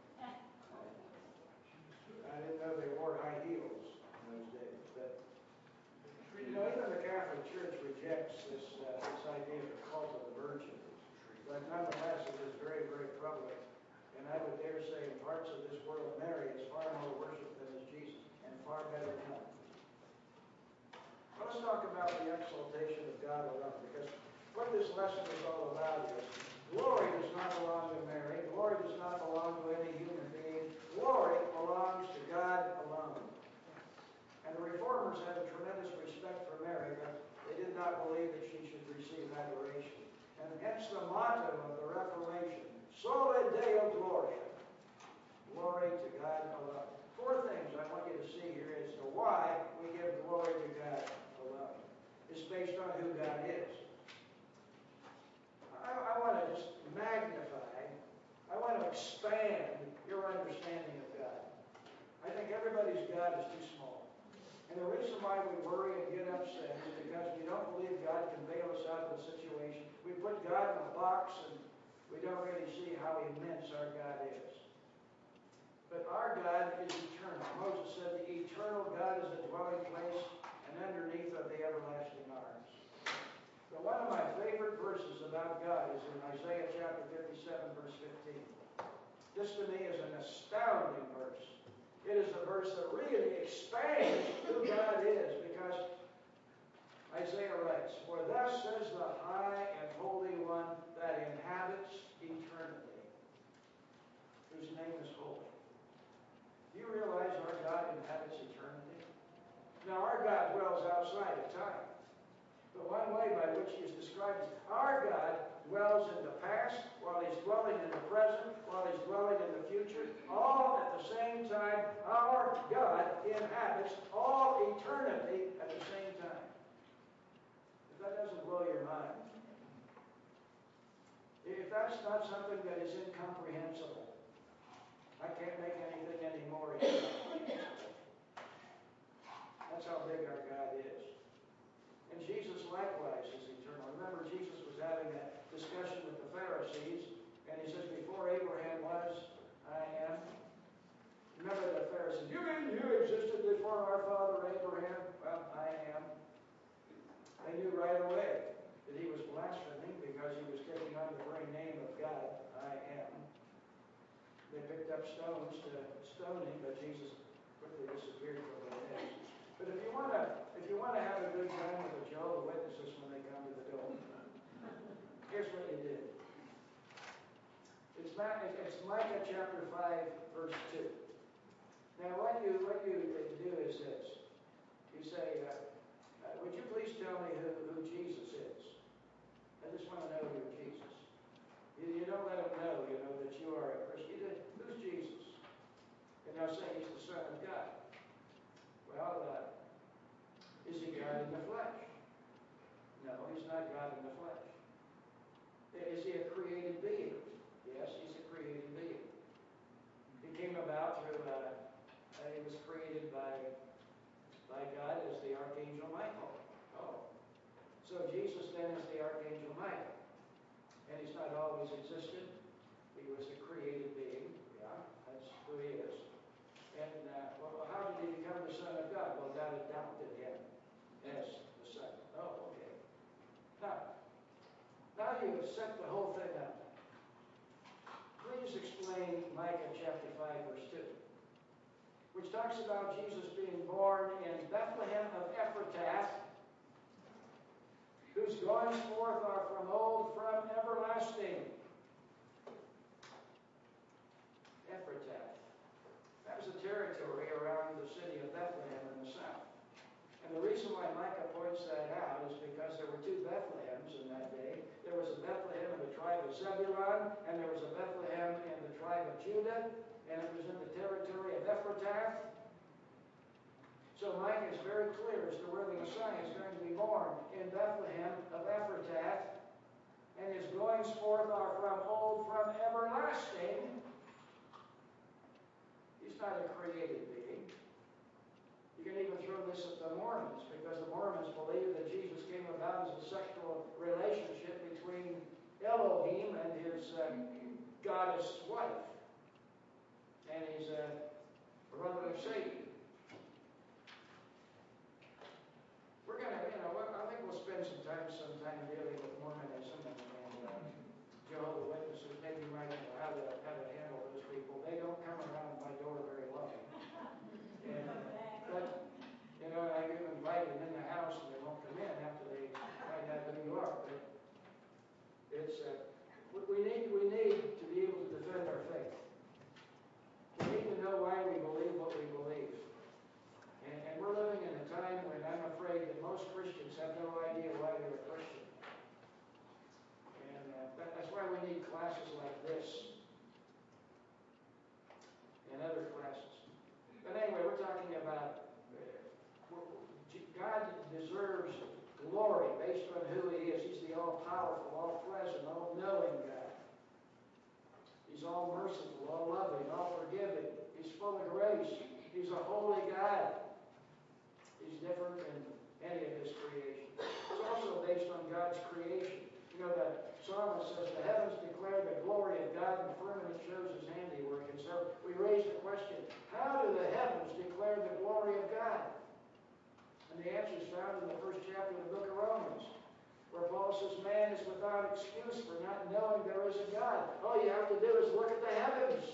I didn't know they wore high heels in those days. But you know, even the Catholic Church rejects this idea of the cult of the Virgin. But nonetheless, it is very, very prevalent. And I would dare say in parts of this world, Mary is far more worshipped than is Jesus, and far better known. Let's talk about the exaltation of God alone, because what this lesson is all about is glory does not belong to Mary. Glory does not belong to any human being. Glory belongs to God alone. And the Reformers had a tremendous respect for Mary, but they did not believe that she should receive adoration. And hence the motto of the Reformation, Soli Deo Gloria. Glory to God alone. 4 things I want you to see here as to why we give glory to God alone. It's based on who God is. I want to just magnify, I want to expand your understanding of God. I think everybody's God is too small. And the reason why we worry and get upset is because we don't believe God can bail us out of a situation. We put God in a box and we don't really see how immense our God is. But our God is eternal. Moses said the eternal God is a dwelling place and underneath of the everlasting arms. But one of my favorite verses about God is in Isaiah chapter 57, verse 15. This to me is an astounding verse. It is a verse that really expands who God is, because Isaiah writes, "For thus says the high and holy one that inhabits eternity," whose name is holy. Do you realize our God inhabits eternity? Now, our God dwells outside of time. But one way by which he is described is our God dwells in the past, while He's dwelling in the present, while He's dwelling in the future, all at the same time. Our God inhabits all eternity at the same time. If that doesn't blow your mind, if that's not something that is incomprehensible, I can't make anything any more incomprehensible. That's how big our God is. And Jesus likewise is eternal. Remember, Jesus was having a discussion with the Pharisees, and He says, before Abraham was, I am. Remember the Pharisees, you mean you existed before our father Abraham? Well, I am. They knew right away that he was blaspheming because he was taking on the very name of God, I am. They picked up stones to stone him, but Jesus quickly disappeared from their midst. But if you want to have a good time with the Jehovah's Witnesses when they come to the door, here's what you do. It's Micah chapter 5, verse 2. Now, what you do is this. You say, would you please tell me who Jesus is? I just want to know you're Jesus. You don't let them know, that you are a Christian. Who's Jesus? And they'll say He's the Son of God. Well, is He God in the flesh? No, He's not God in the flesh. Is He a created being? Yes, He's a created being. He came about through, He was created by God as the Archangel Michael. Oh. So Jesus then is the Archangel Michael. And He's not always existed. He was a created being. Yeah, that's who He is. And, well, how did He become the Son of God? Well, God adopted Him as the Son. Oh, okay. Now you have set the whole thing up. Please explain Micah chapter 5, verse 2, which talks about Jesus being born in Bethlehem of Ephratah, whose goings forth are from old, from everlasting. Ephratah. That was a territory around the city of Bethlehem in the south. And the reason why Micah points that out is because there were two Bethlehems in that day. There was a Bethlehem in the tribe of Zebulun, and there was a Bethlehem in the tribe of Judah, and it was in the territory of Ephratah. So Micah is very clear as to where the Messiah is going to be born, in Bethlehem of Ephratah, and His goings forth are from old, from everlasting. He's not a created being. You can even throw this at the Mormons, because the Mormons believe that Jesus came about as a sexual relationship between Elohim and his goddess wife. And he's a brother of Satan. We're going to, I think we'll spend some time dealing with Mormonism and Jehovah's Witnesses. Maybe you might know how to handle those people. They don't come around my door very long. And, but, I get invited in the house and they won't come in after they find out who you are. But it's, we need to be able to defend our faith. We need to know why we believe what we believe. And we're living in a time when I'm afraid that most Christians have no idea why they're a Christian. And that's why we need classes like this and other classes. But anyway, we're talking about God deserves glory based on who He is. He's the all-powerful, all-present, all-knowing God. He's all merciful, all loving, all forgiving. He's full of grace. He's a holy God. He's different than any of His creation. It's also based on God's creation. The psalmist says, the heavens declare the glory of God, and the firmament shows His handiwork. And so we raise the question, how do the heavens declare the glory of God? And the answer is found in the first chapter of the book of Romans, where Paul says, man is without excuse for not knowing there is a God. All you have to do is look at the heavens.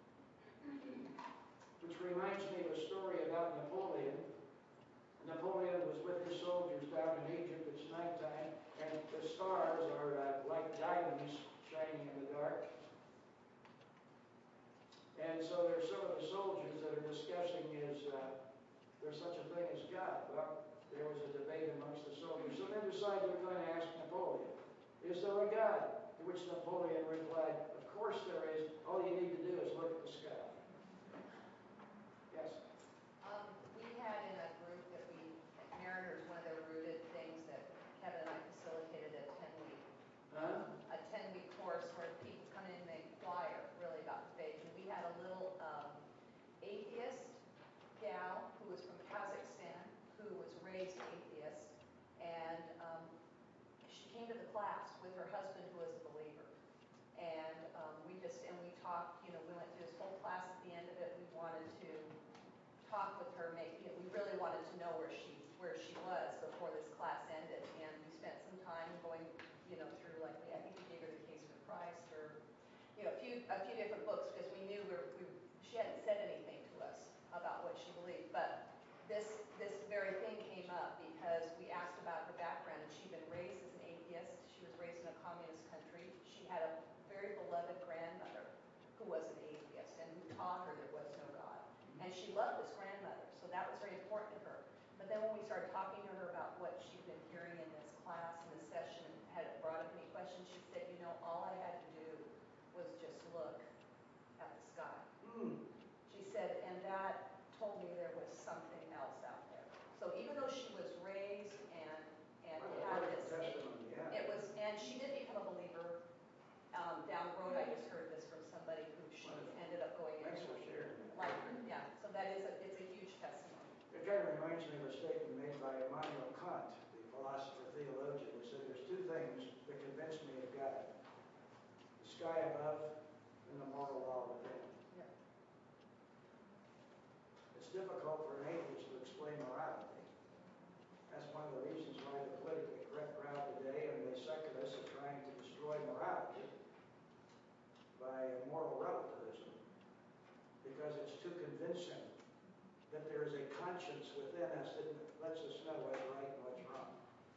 Which reminds me of a story about Napoleon. Napoleon was with his soldiers down in Egypt. It's nighttime, and the stars are like diamonds shining in the dark. And so there's some of the soldiers that are discussing there's such a thing as God. Well, there was a debate amongst the soldiers. So they decided they're going to ask Napoleon, is there a God? To which Napoleon replied, "Of course there is. All you need to do is look at the sky." Yes. We had in a group that Mariners, one of their rooted things that Kevin and I facilitated a 10-week course where people come in and they inquire really about the faith. And we had a little atheist gal who was from Kazakhstan who was raised atheist, and she came to the class with her husband who was a believer. And we talked, we went through this whole class. At the end of it, we wanted to talk with her, we really wanted to know where she was before this class ended. And we spent some time going, through I think we gave her The Case for Christ, or, a few different books, because we knew she hadn't said anything to us about what she believed. But this very thing came up because we asked about her background, and she'd been raised as an atheist. She was raised in a communist country. She had a very beloved grandmother who was an atheist and who taught her there was no God. And she loved this grandmother, so that was very important to her. But then when we started talking to her about what she'd been hearing in this class, in this session, and had brought up any questions, she said, all I had to do was just look at the sky. She said, and that told me there was something else out there. So even though she was raised and had this, it was, and she did become a believer. Down the road, I just heard this from somebody who she ended up going into. Thanks for sharing that. Yeah, so it's a huge testimony. It kind of reminds me of a statement made by Immanuel Kant, the philosopher theologian, who said there's two things that convince me of God: the sky above and the moral law within. Yeah. It's difficult for an atheist to explain morality. That's one of the reasons why the politically correct crowd today and the secularists are trying to destroy morality by moral relativism, because it's too convincing that there is a conscience within us that lets us know what's right and what's wrong.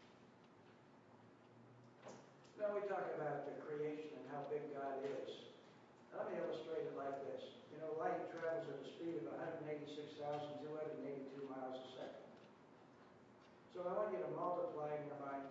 Now we talk about the creation and how big God is. Let me illustrate it like this. Light travels at a speed of 186,282 miles a second. So I want you to multiply in your mind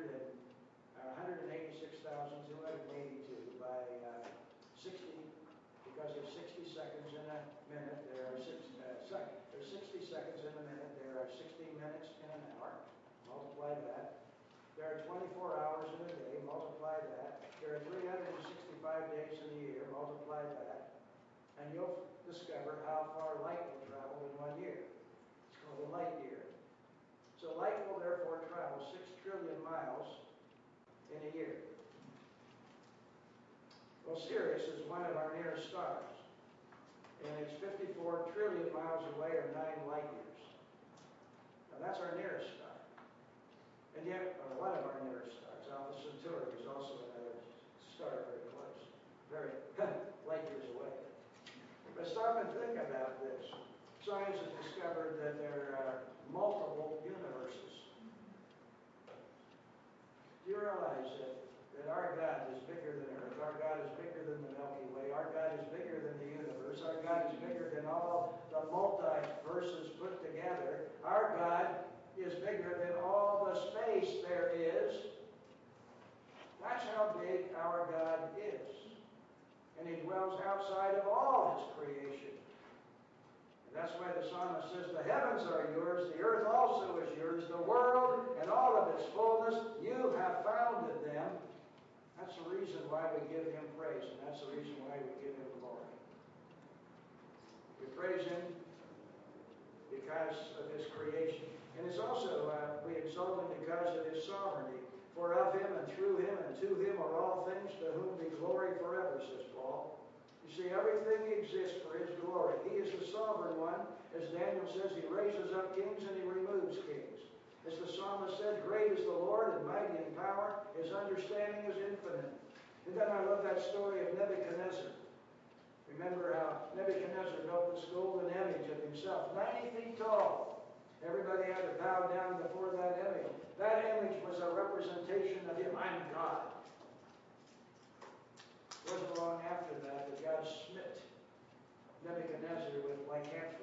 186,282 by 60, because there's 60 seconds in a minute. There's 60 seconds in a minute. There are 60 minutes in an hour. Multiply that. There are 24 hours in a day. Multiply that. There are 365 days in a year. Multiply that. And you'll discover how far light will travel in 1 year. It's called a light year. So light will therefore travel 6 trillion miles in a year. Well, Sirius is one of our nearest stars, and it's 54 trillion miles away, or 9 light years. Now that's our nearest star. And yet, or one of our nearest stars, Alpha Centauri, is also another star very close, very light years away. But stop and think about this. Science has discovered that there are multiple universes. Do you realize that our God is bigger than Earth? Our God is bigger than the Milky Way. Our God is bigger than the universe. Our God is bigger than all the multiverses put together. Our God is bigger than all the space there is. That's how big our God is. And He dwells outside of all His creation. And that's why the psalmist says, the heavens are yours, the earth also is yours, the world and all of its fullness, you have founded them. That's the reason why we give Him praise, and that's the reason why we give Him glory. We praise Him because of His creation. And it's also, we exalt Him because of His sovereignty. For of Him and through Him and to Him are all things, to whom be glory forever, says Paul. You see, everything exists for His glory. He is the sovereign one. As Daniel says, He raises up kings and He removes kings. As the psalmist said, great is the Lord and mighty in power. His understanding is infinite. And then I love that story of Nebuchadnezzar. Remember how Nebuchadnezzar built this golden image of himself, 90 feet tall. Everybody had to bow down before that image. That image was a representation of Him. I'm God. It wasn't long after that God smit Nebuchadnezzar with lycanthropy.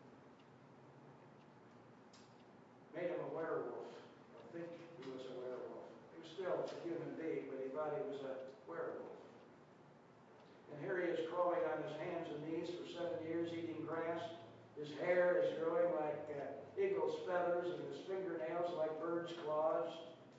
Made him a werewolf. I think he was a werewolf. He was still a human being, but he thought he was a werewolf. His hair is growing like eagle's feathers, and his fingernails like bird's claws.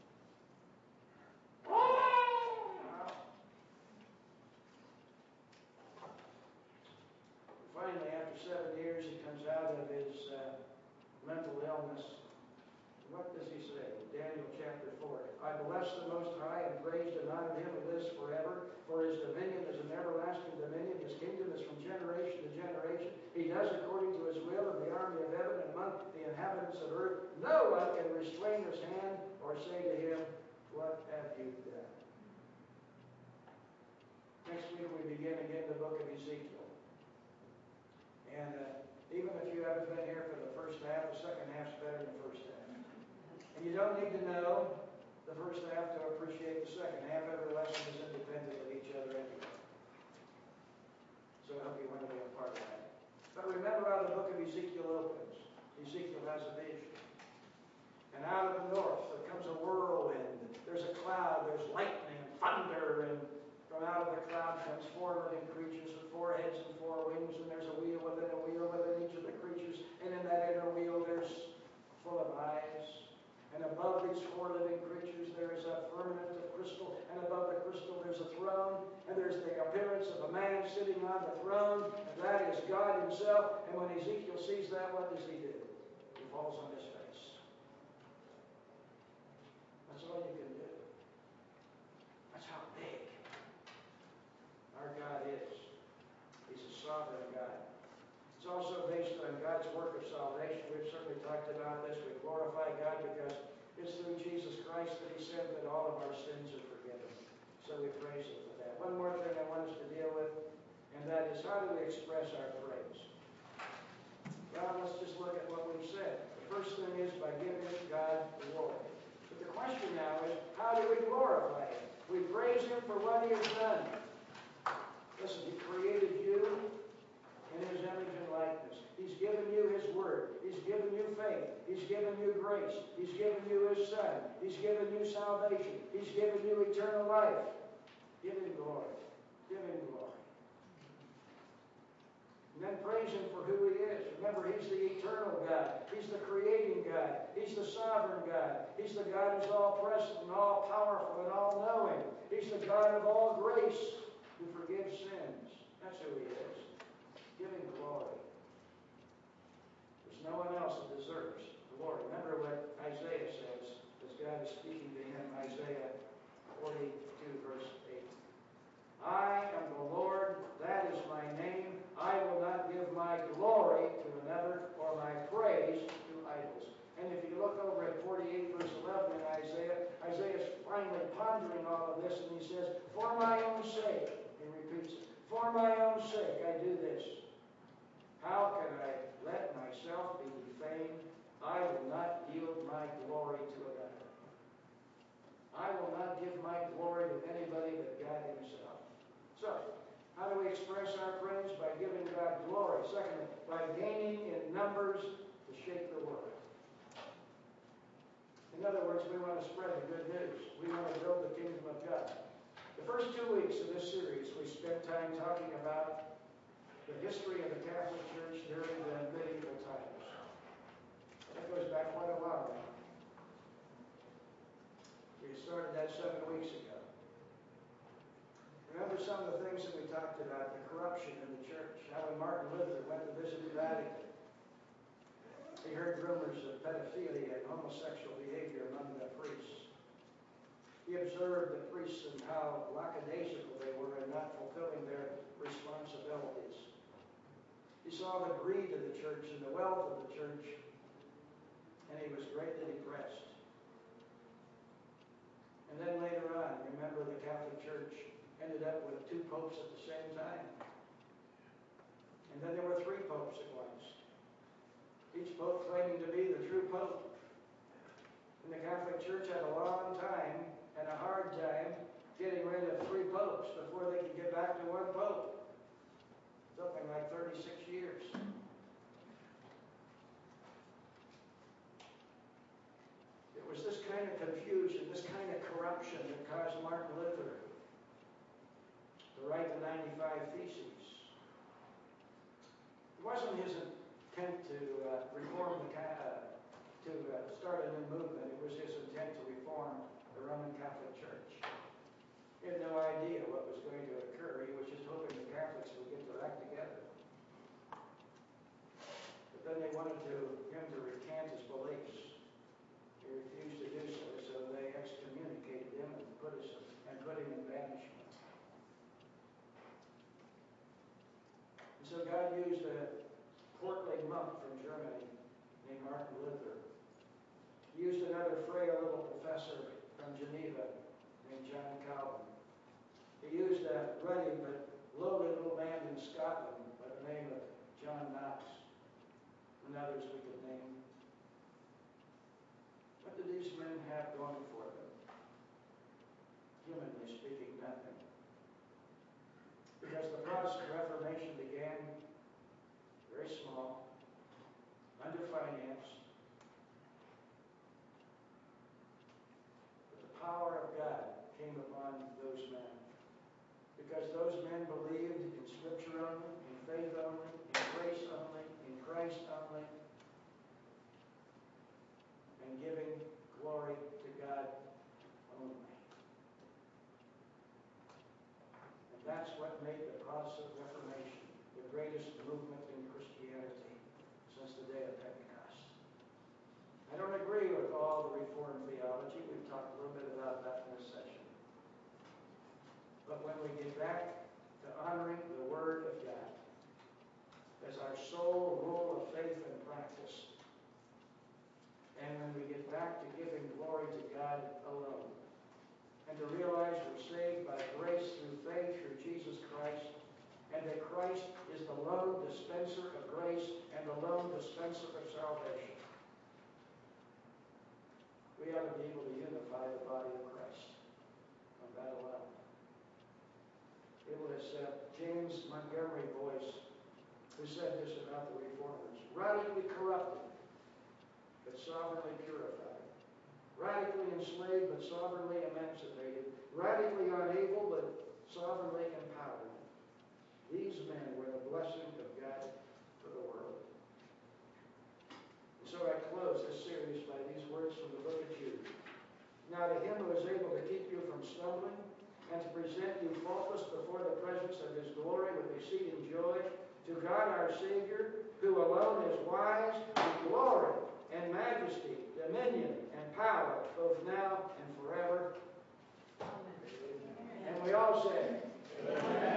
Finally, after 7 years, he comes out of his mental illness. What does he say? Daniel chapter 4. I bless the Most High and praise and honor him who lives forever, for his dominion is an everlasting dominion. His kingdom is from generation to generation. He does according to his will in the army of heaven and among the inhabitants of earth. No one can restrain his hand or say to him, what have you done? Next week we begin again the book of Ezekiel. And even if you haven't been here for the first half, the second half's better than the first half. And you don't need to know the first half to appreciate the second half. Every lesson is independent of each other anyway. So I hope you want to be a part of that. But remember how the book of Ezekiel opens. Ezekiel has a vision. And out of the north there comes a whirlwind. There's a cloud, there's lightning, thunder, and from out of the cloud comes 4 living creatures with 4 heads and 4 wings, and there's a wheel within each of the creatures, and in that inner wheel there's full of eyes. And above these 4 living creatures there is a firmament of crystal, and above the crystal there's a throne, and there's the appearance of a man sitting on the throne, and that is God himself. And when Ezekiel sees that, what does he do? He falls on his face. That's all you can do. That's how big our God is. He's a sovereign God. It's also based on God's work of salvation. We've certainly talked about this. We glorify God because it's through Jesus Christ that he said that all of our sins are forgiven. So we praise him for that. One more thing I want us to deal with, and that is how do we express our praise? Well, let's just look at what we've said. The first thing is by giving God glory. But the question now is, how do we glorify him? We praise him for what he has done. Listen, he created you in his image and likeness. He's given you his word. He's given you faith. He's given you grace. He's given you his son. He's given you salvation. He's given you eternal life. Give him glory. Give him glory. And then praise him for who he is. Remember, he's the eternal God. He's the creating God. He's the sovereign God. He's the God who's all present and all powerful and all knowing. He's the God of all grace who forgives sins. That's who he is. Give him glory. There's no one else that deserves glory. Remember what Isaiah says as God is speaking to him, Isaiah 42, verse 8. I am the Lord, that is my name. I will not give my glory to another or my praise to idols. And if you look over at 48, verse 11 in Isaiah, Isaiah is finally pondering all of this, and he says, for my own sake, he repeats it, for my own sake I do this. How can I let myself be defamed? I will not yield my glory to another. I will not give my glory to anybody but God himself. So, how do we express our praise? By giving God glory. Secondly, by gaining in numbers to shake the world. In other words, we want to spread the good news. We want to build the kingdom of God. The first 2 weeks of this series, we spent time talking about the history of the Catholic Church during the medieval times. That goes back quite a while now. We started that 7 weeks ago. Remember some of the things that we talked about, the corruption in the church, how when Martin Luther went to visit the Vatican, he heard rumors of pedophilia and homosexual behavior among the priests. He observed the priests and how lackadaisical they were in not fulfilling their responsibilities. He saw the greed of the church and the wealth of the church, and he was greatly depressed. And then later on, remember the Catholic Church ended up with 2 popes at the same time. And then there were 3 popes at once. Each pope claiming to be the true pope. And the Catholic Church had a long time and a hard time getting rid of 3 popes before they could get back to 1 pope. Something like 36 years. It was this kind of confusion, this kind of corruption that caused Martin Luther to write the 95 Theses. It wasn't his intent to reform to start a new movement. It was his intent to reform the Roman Catholic Church. He had no idea what was going to occur. He was just hoping the Catholics would get their act together. But then they wanted him to recant his beliefs. He refused to do so, so they excommunicated him and put him in banishment. And so God used a courtly monk from Germany named Martin Luther. He used another frail little professor from Geneva named John Calvin. He used a ruddy but lowly little man in Scotland by the name of John Knox, and others we could name. What did these men have going for them? Humanly speaking, nothing. Because the Protestant Reformation began very small, underfinanced. But the power of God came upon those men. Because those men believed in Scripture only, in faith only, in grace only, in Christ only, and giving glory to God only. And that's what made the Protestant Reformation the greatest movement in Christianity since the day of Pentecost. I don't agree with all the Reformed theology. We've talked a little bit about that in this session. But when we get back to honoring the Word of God as our sole rule of faith and practice, and when we get back to giving glory to God alone, and to realize we're saved by grace through faith through Jesus Christ, and that Christ is the lone dispenser of grace and the lone dispenser of salvation, we ought to be able to unify the body of Christ on that alone. It was James Montgomery Boyce who said this about the Reformers: radically corrupted, but sovereignly purified; radically enslaved, but sovereignly emancipated; radically unable, but sovereignly empowered. These men were the blessing of God for the world. And so I close this series by these words from the book of Jude. Now to him who is able to keep you from stumbling, and to present you faultless before the presence of his glory with exceeding joy, to God our Savior, who alone is wise, with glory and majesty, dominion and power, both now and forever. Amen. And we all say, Amen.